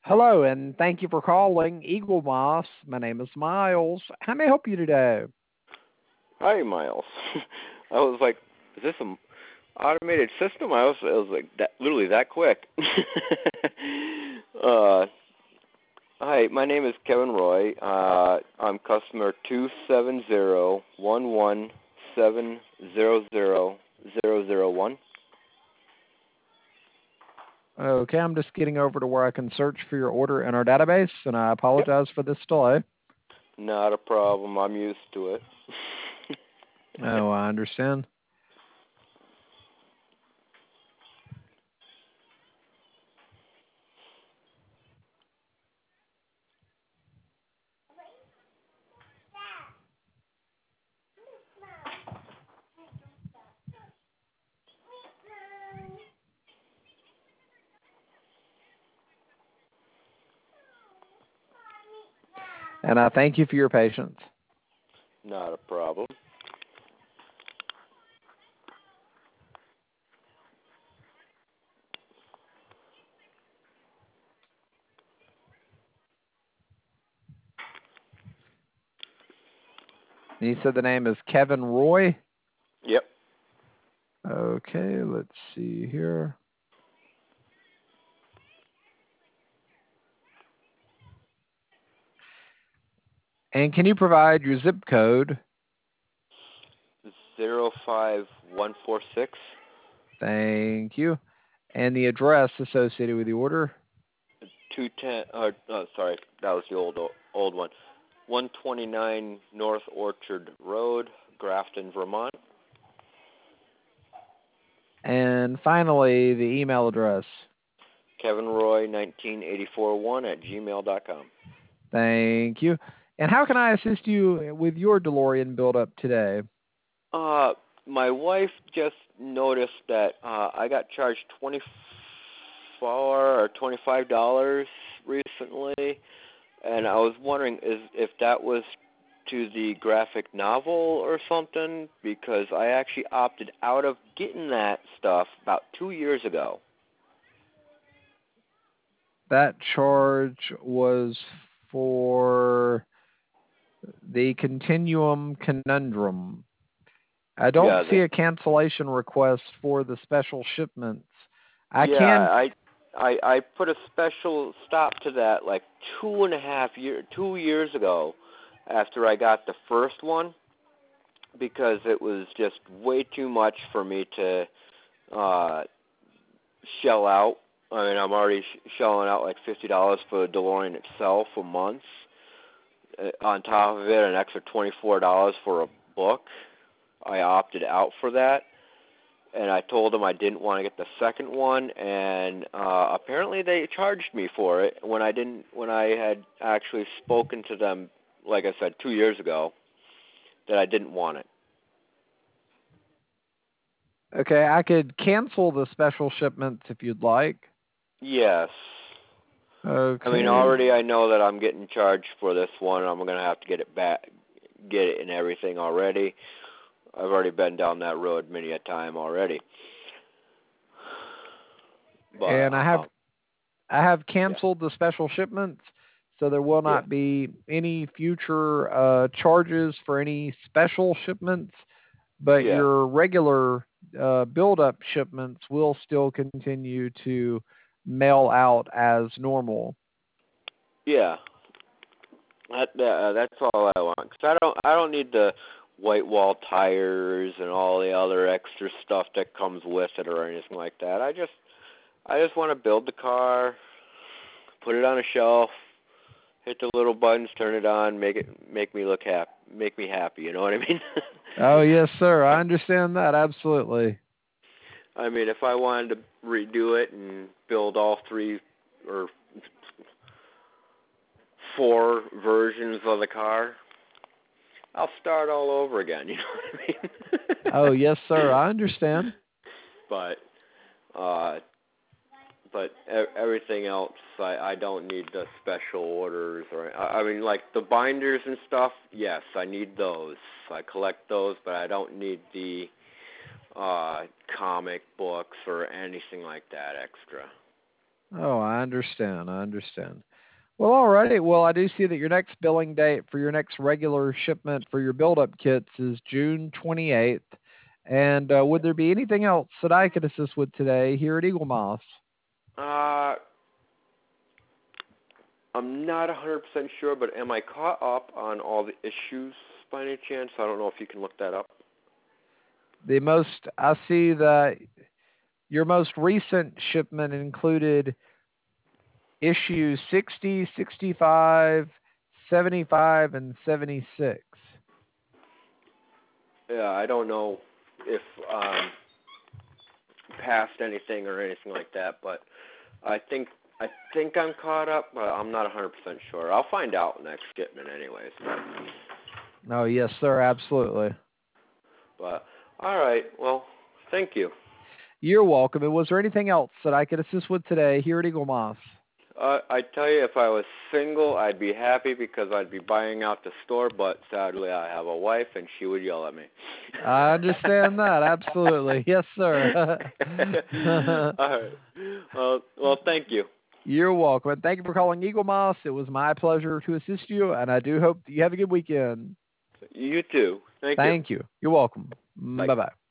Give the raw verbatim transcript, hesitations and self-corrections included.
Hello, and thank you for calling Eagle Moss. My name is Miles. How may I help you today? Hi, Miles. I was like, is this an automated system? I was, I was like, that, literally that quick. uh, hi, my name is Kevin Roy. Uh, I'm customer two seven zero one one seven zero zero zero zero one. Okay, I'm just getting over to where I can search for your order in our database, and I Yep. apologize for this delay. Not a problem. I'm used to it. Oh, I understand. And I thank you for your patience. Not a problem. You said the name is Kevin Roy? Yep. Okay, let's see here. And can you provide your zip code? Zero five one four six. Thank you. And the address associated with the order? Two ten. Uh, oh, sorry, that was the old old one. One twenty nine North Orchard Road, Grafton, Vermont. And finally, the email address. Kevin Roy nineteen eighty four one at gmail dot com. Thank you. And how can I assist you with your DeLorean build-up today? Uh, my wife just noticed that uh, I got charged twenty four or twenty five dollars recently, and I was wondering is if that was to the graphic novel or something, because I actually opted out of getting that stuff about two years ago. That charge was for the Continuum Conundrum. I don't Yeah, see the, a cancellation request for the special shipments. I yeah, can. I, I, I put a special stop to that like two and a half year, two years ago, after I got the first one, because it was just way too much for me to uh, shell out. I mean, I'm already sh- shelling out like fifty dollars for the DeLorean itself a month. Uh, on top of it, an extra twenty-four dollars for a book. I opted out for that, and I told them I didn't want to get the second one, and uh, apparently they charged me for it when I didn't. When I had actually spoken to them, like I said, two years ago, that I didn't want it. Okay, I could cancel the special shipments if you'd like. Yes. I mean, Okay. already I know that I'm getting charged for this one. I'm going to have to get it back, get it and everything already. I've already been down that road many a time already. But And I have uh, I have yeah, canceled the special shipments, so there will yeah, not be any future uh, charges for any special shipments, but yeah, your regular uh, build-up shipments will still continue to mail out as normal. yeah. That uh, that's all I want. Cause I don't I don't need the white wall tires and all the other extra stuff that comes with it or anything like that. I just I just want to build the car, put it on a shelf, hit the little buttons, turn it on, make it make me look happy, make me happy. You know what I mean? Oh, yes, sir. I understand that. Absolutely. I mean, if I wanted to redo it and build all three or four versions of the car, I'll start all over again. You know what I mean? Oh, yes, sir. I understand. but uh, but e- everything else, I, I don't need the special orders or I, I mean, like the binders and stuff. Yes, I need those. I collect those, but I don't need the uh, comic books or anything like that extra. Oh, I understand. I understand. Well, alrighty. Well, I do see that your next billing date for your next regular shipment for your build-up kits is June twenty-eighth. And uh, would there be anything else that I could assist with today here at Eagle Moss? Uh, I'm not one hundred percent sure, but am I caught up on all the issues by any chance? I don't know if you can look that up. The most, I see that your most recent shipment included issues sixty, sixty-five, seventy-five, and seventy-six. Yeah, I don't know if um, past anything or anything like that, but I think I think I'm caught up, but I'm not one hundred percent sure. I'll find out next shipment anyways. Oh, yes, sir. Absolutely. But all right, well, thank you. You're welcome. And was there anything else that I could assist with today here at Eagle Moss? Uh, I tell you, if I was single, I'd be happy because I'd be buying out the store. But sadly, I have a wife, and she would yell at me. I understand that. Absolutely. Yes, sir. All right. Well, well, thank you. You're welcome. And thank you for calling Eagle Moss. It was my pleasure to assist you, and I do hope that you have a good weekend. You too. Thank you. Thank you. You're welcome. Bye. Bye-bye.